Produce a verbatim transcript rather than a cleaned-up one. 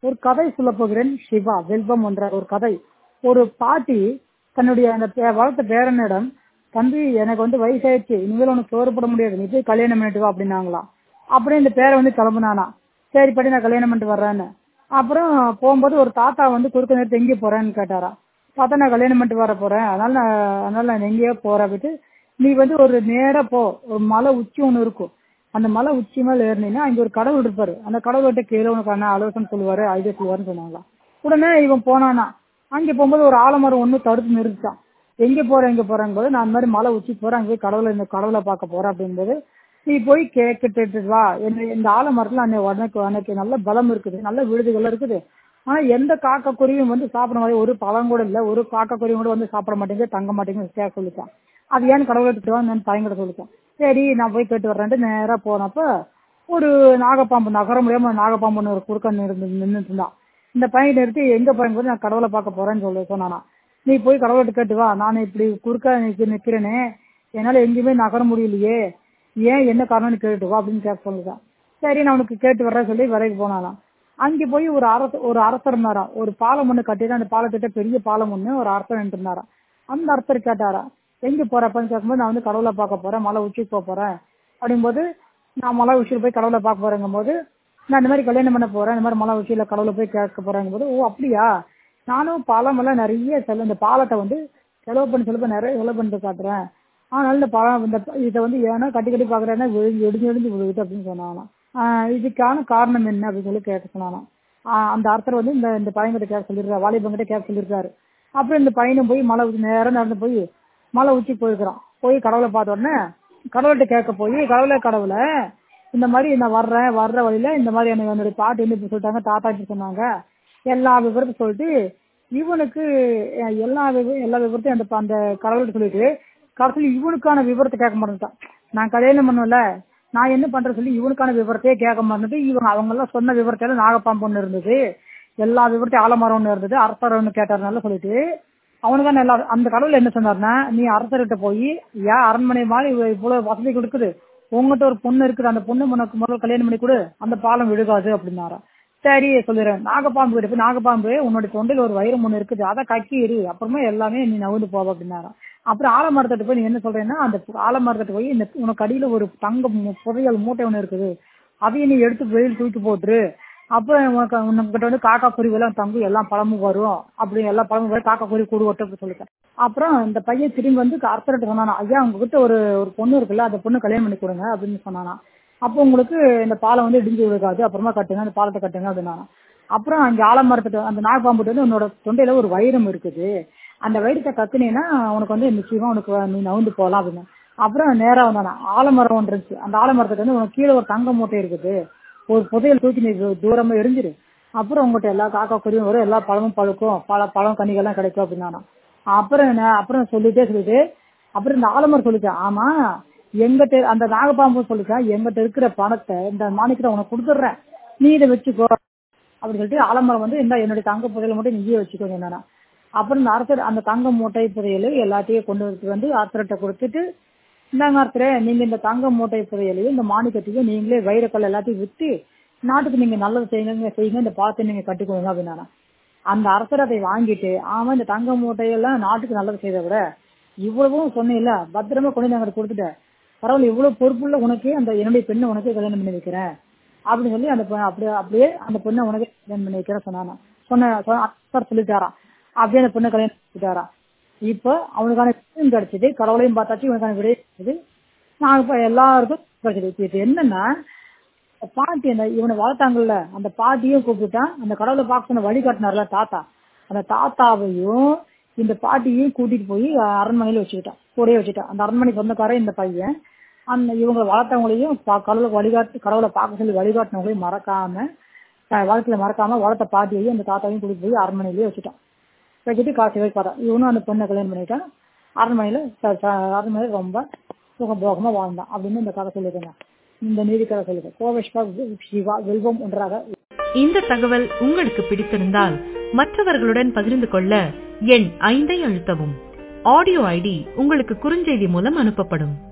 ஒரு கதை சொல்ல போகிறேன். சிவா வெல்வம் என்ற ஒரு கதை. ஒரு பாட்டி தன்னுடைய அந்த பே- வளர்த்த பேரனிடம், தம்பி எனக்கு வந்து வயசாயிடுச்சு, இனிமேல் உனக்கு சோறு போட முடியாது, நீ போய் கல்யாணம் பண்ணிட்டு வா அப்படின்னாங்களாம். அப்படியே இந்த பேரை வந்து கிளம்புனானா. சரி பாட்டி நான் கல்யாணம் பண்ணிட்டு வர்றேன்னு. அப்புறம் போகும்போது ஒரு தாத்தா வந்து குறுக்க நேரத்து எங்கே போறேன்னு கேட்டாரா. தாத்தா நான் கல்யாணம் பண்ணிட்டு வர போறேன், அதனால நான் அதனால நான் எங்கேயோ போறேன் அப்படின்ட்டு, நீ வந்து ஒரு நேரா போ, ஒரு மலை உச்சி ஒன்று இருக்கும், அந்த மலை உச்சி மேல ஏறினீங்கன்னா அங்க ஒரு கடவுள் இருப்பாரு, அந்த கடவுள்கிட்ட கீழே உனக்கு அண்ணா ஆலோசனை சொல்லுவாரு, ஐடியா சொல்லுவாருன்னு சொன்னாங்களாம். உடனே இவன் போனானா. அங்கே போகும்போது ஒரு ஆலமரம் ஒண்ணு தடுத்து நிறுத்தான். எங்க போற எங்க போறேன் போது, நான் இந்த மாதிரி மலை உச்சி போறேன், அங்கே போய் கடவுளை இந்த கடவுளை பார்க்க போறேன் அப்படிங்கும்போது, நீ போய் கேட்டுட்டு வா, என்ன இந்த ஆலமரத்துல அன்னை உனக்கு உனக்கு நல்ல பலம் இருக்குது, நல்ல விழுதுகள் இருக்குது, ஆனா எந்த காக்கா குருவியும் வந்து சாப்பிட மாதிரி ஒரு பழம் கூட இல்ல, ஒரு காக்கா குருவியும் கூட வந்து சாப்பிட மாட்டேங்குது, தங்க மாட்டேங்குது கேட்க சொல்லிட்டான். அது ஏன்னு கடவுளை எடுத்துட்டு நான் பையன்கிட்ட சொல்லிட்டேன். சரி நான் போய் கேட்டு வர்றேன்ட்டு நேரா போனப்ப ஒரு நாகப்பாம்பு, நகர முடியாம நாகப்பாம்பு ஒண்ணு ஒரு குறுக்க நின்று நின்றுட்டு இருந்தான். இந்த பையன் நிறுத்தி எங்க போறேன் போது, நான் கடவுளை பார்க்க போறேன்னு சொல்லி சொன்னானா. நீ போய் கடவுள்கிட்ட கேட்டு வா, நான் இப்படி குறுக்க நிக்க நிக்கிறேனே, என்னால எங்கேயுமே நகர முடியலையே, ஏன் என்ன காரணம்னு கேட்டு வா அப்படின்னு கேட்க சொல்லுதான். சரி நான் உனக்கு கேட்டு வர்றேன் சொல்லி வரைக்கு போனாலாம். அங்கே போய் ஒரு அரச ஒரு அரசர் இருந்தாராம். ஒரு பாலம் ஒண்ணு கட்டிட்டு அந்த பாலத்திட்ட பெரிய பாலம் ஒண்ணு ஒரு அரசர் நின்று இருந்தாராம். அந்த அரசர் கேட்டாரா, எங்க போறப்பன்னு கேட்கும்போது, நான் வந்து கடவுளை பார்க்க போறேன், மலை உச்சிக்கு போக போறேன் அப்படிங்கும்போது, நான் மலை உச்சியில போய் கடவுளை பார்க்க போறேங்கும் போது, நான் இந்த மாதிரி கல்யாணம் பண்ண போறேன், இந்த மாதிரி மலை உச்சியில கடவுளை போய் கேட்க போறேங்கும் போது, ஓ அப்படியா, நானும் பாலம் எல்லாம் நிறைய செலவு, இந்த பாலத்தை வந்து செலவு பண்ணி செலவு பண்ணி நிறைய செலவு பண்ணிட்டு காட்டுறேன், ஆனால் இந்த பழம் இந்த இதை வந்து ஏன்னா கட்டி கட்டி பாக்குறேன்னா விழுந்து இடிஞ்சு இடிஞ்சு விழுகுது அப்படின்னு சொன்னாங்களாம். ஆஹ் இதுக்கான காரணம் என்ன அப்படின்னு சொல்லி கேட்க சொன்னாங்களாம். ஆஹ் அந்த அர்த்தர் வந்து இந்த இந்த பையன்கிட்ட கேட்க சொல்லியிருக்காரு, வாலிபங்கிட்ட கேட்க சொல்லியிருக்காரு. அப்புறம் இந்த பையனும் போய் மலை உச்சி நேரம் நடந்து போய் மலை உச்சி போயிருக்கிறான். போய் கடவுளை பார்த்த உடனே கடவுள்கிட்ட கேட்க போய், கடவுளை கடவுளை இந்த மாதிரி நான் வர்றேன், வர்ற வழியில இந்த மாதிரி எனக்கு என்னுடைய பாட்டு என்ன இப்படி சொல்லிட்டாங்க, தாத்தா இப்படி சொன்னாங்க, எல்லா விவரத்தையும் சொல்லிட்டு இவனுக்கு அஹ் எல்லா விவ எல்லா விவரத்தையும் அந்த அந்த கடவுள்கிட்ட சொல்லிட்டு கடைசியில் இவனுக்கான விவரத்தை கேட்க மாட்டேன்ட்டான். நான் கல்யாணம் பண்ணல, நான் என்ன பண்றேன்னு சொல்லி இவனுக்கான விவரத்தையே கேட்க மாட்டேன். இவங்க அவங்க எல்லாம் சொன்ன விவரத்தையில நாகப்பாம்பு ஒண்ணு இருந்தது, எல்லா விவரத்தையும் ஆலமரம் ஒண்ணு இருந்தது, அரசர் ஒண்ணு கேட்டாருனால சொல்லிட்டு அவனுக்கான எல்லா அந்த கடவுள் என்ன சொன்னார்னா, நீ அரசர்கிட்ட போய், ஏன் அரண்மனை மாதிரி இவ்வளவு வசதி கொடுக்குது, உங்ககிட்ட ஒரு பொண்ணு இருக்குது, அந்த பொண்ணு உனக்கு முதல்ல கல்யாணம் பண்ணி கொடு, அந்த பாலம் விழுகாது அப்படின்னாரா. சரி சொல்லிடுறேன். நாகப்பாம்பு கிட்ட போய், நாகப்பாம்பு உன்னோட தொண்டையில ஒரு வைரம் ஒண்ணு இருக்குது, அதை கக்கி இரு, அப்புறமா எல்லாமே நீ நவுந்து போவ அப்படின்னாரா. அப்புறம் ஆலமரத்திட்ட போய் நீ என்ன சொல்றேன்னா, அந்த ஆலமரத்திட்ட போய் இந்த உனக்கு அடியில ஒரு தங்க மு- புதையல் மூட்டை ஒண்ணு இருக்குது, அதையும் நீ எடுத்து வெளியில் தூக்கி போட்டுரு, அப்ப உனக்கு உனக்கிட்ட வந்து காக்கா குருவி எல்லாம் தங்கும், எல்லா பழமும் வரும், அப்படி எல்லா பழமும் வரும், காக்கா குருவி கூடு ஒட்டு அப்படி சொல்லிட்டேன். அப்புறம் இந்த பையன் திரும்பி வந்து அரசர்கிட்ட சொன்னானா, ஐயா உங்ககிட்ட ஒரு ஒரு பொண்ணு இருக்குல்ல, அந்த பொண்ணு கல்யாணம் பண்ணி கொடுங்க அப்படின்னு சொன்னானா. அப்போ உங்களுக்கு இந்த பாலம் வந்து இடிஞ்சு விழுகாது, அப்புறமா கட்டுங்க, அந்த பாலத்தை கட்டுங்க அப்படின்னானா. அப்புறம் அங்க ஆலமரத்துட்டு அந்த நாகப்பாம்புட்டு வந்து உன்னோட தொண்டையில ஒரு வைரம் இருக்குது, அந்த வைரத்தை கத்துனீங்கன்னா உனக்கு வந்து நிச்சயமா உனக்கு நீ நவுந்து போகலாம் அப்படின்னு. அப்புறம் நேரா வந்தானா. ஆலமரம் ஒன்று இருந்துச்சு, அந்த ஆலமரத்துக்கு வந்து உனக்கு கீழே ஒரு தங்க மூட்டை இருக்குது, ஒரு புதையல் தூக்கி நீ து- தூரமா எரிஞ்சிரு, அப்புறம் உங்ககிட்ட எல்லா காக்கா குருவியும் வரும், எல்லா பழமும் பழுக்கும், பழ பழம் கனிகள்லாம் கிடைக்கும் அப்படின்னானா. அப்புறம் என்ன அப்புறம் சொல்லிட்டே சொல்லிட்டு அப்புறம் இந்த ஆலமரம் சொல்லிட்டேன், ஆமா எங்கிட்ட அந்த நாகப்பாம்பு சொல்லிட்டேன், எங்கிட்ட இருக்கிற பணத்தை இந்த மாணிக்கத்தை உனக்கு கொடுத்துட்றேன், நீ இதை வச்சுக்கோ அப்படின்னு சொல்லிட்டு ஆலமரம் வந்து இந்த என்னுடைய தங்க புதையலை மட்டும் நீயே வச்சுக்கோ என்னன்னா. அப்புறம் இந்த அரசர் அந்த தங்க மூட்டை புதையல் எல்லாத்தையும் கொண்டு வந்து வந்து அரசர்கிட்ட கொடுத்துட்டு, இந்தாங்க அரசரே, நீங்க இந்த தங்க மூட்டை புதையலையும் இந்த மாணிக்கத்தையும் நீங்களே வைரக்கல் எல்லாத்தையும் வித்து நாட்டுக்கு நீங்க நல்லது செய்யுங்க செய்யுங்க, இந்த பாலத்தை நீங்க கட்டிக்கோங்க அப்படின்னா. அந்த அரசர் அதை வாங்கிட்டு, ஆமா இந்த தங்க மூட்டையெல்லாம் நாட்டுக்கு நல்லது செய்த விட இவ்வளவும் சொன்னீங்கல்ல, பத்திரமா கொண்டு வந்து அங்கிட்டு கொடுத்துட்டேன், பரவாயில்ல இவ்வளவு பொறுப்புள்ள உனக்கு அந்த என்னுடைய பெண்ணை உனக்கே கல்யாணம் பண்ணி வைக்கிறேன் அப்படின்னு சொல்லி அந்த பொ- அப்படியே அப்படியே அந்த பொண்ணை உனக்கே கல்யாணம் பண்ணி வைக்கிறேன் சொன்னானா. சொன்ன சொ- அரசர் சொல்லிட்டாராம். அப்படியே அந்த பொண்ணை கல்யாணம் பண்ணிட்டாராம். இப்போ அவனுக்கான விடையும் கிடைச்சது, கடவுளையும் பார்த்தாச்சு, இவனுக்கான விடையும் கிடைச்சது, நான் இப்ப எல்லாருக்கும் கிடைச்சது. இப்ப இது என்னன்னா, அந்த பாட்டி அந்த இவனை வளர்த்தாங்கல்ல, அந்த பாட்டியும் கூப்பிட்டான், அந்த கடவுளை பார்க்க சொன்ன வழிகாட்டினார்ல தாத்தா, அந்த தாத்தாவையும் இந்த பாட்டியையும் கூட்டிட்டு போய் அஹ், அரண்மனையில வச்சுக்கிட்டான், கூடயே வச்சுட்டான். அந்த அரண்மனை சொந்தக்காரன் இந்த பையன். அந்த இவங்க வளர்த்தவங்களையும் பா- கடவுளை வழிகாட்டு கடவுளை பார்க்க சொல்லி வழிகாட்டினவங்களையும் மறக்காம, அஹ், வாழ்க்கையில மறக்காம வளர்த்த பாட்டியையும் அந்த தாத்தாவையும் கூட்டிட்டு போய் அரண்மனையிலேயே வச்சுட்டான். வச்சுட்டு காசு வைப்பாரான். இவனும் அந்த பொண்ணை கல்யாணம் பண்ணிட்டான். அரண்மனையில ச- ச- அரண்மனையில ரொம்ப சுகபோகமா வாழ்ந்தான் அப்படின்னு இந்த கதை சொல்லிருக்கேன். இந்த நீதி கதை சொல்லிருக்கேன். கோவிஷ்பா சிவா வெல்வம் ஒன்றாக. இந்த தகவல் உங்களுக்கு பிடித்திருந்தால் மற்றவர்களுடன் பகிர்ந்து கொள்ள எண் ஐந்தை அழுத்தவும். ஆடியோ ஐடி உங்களுக்கு குறுஞ்செய்தி மூலம் அனுப்பப்படும்.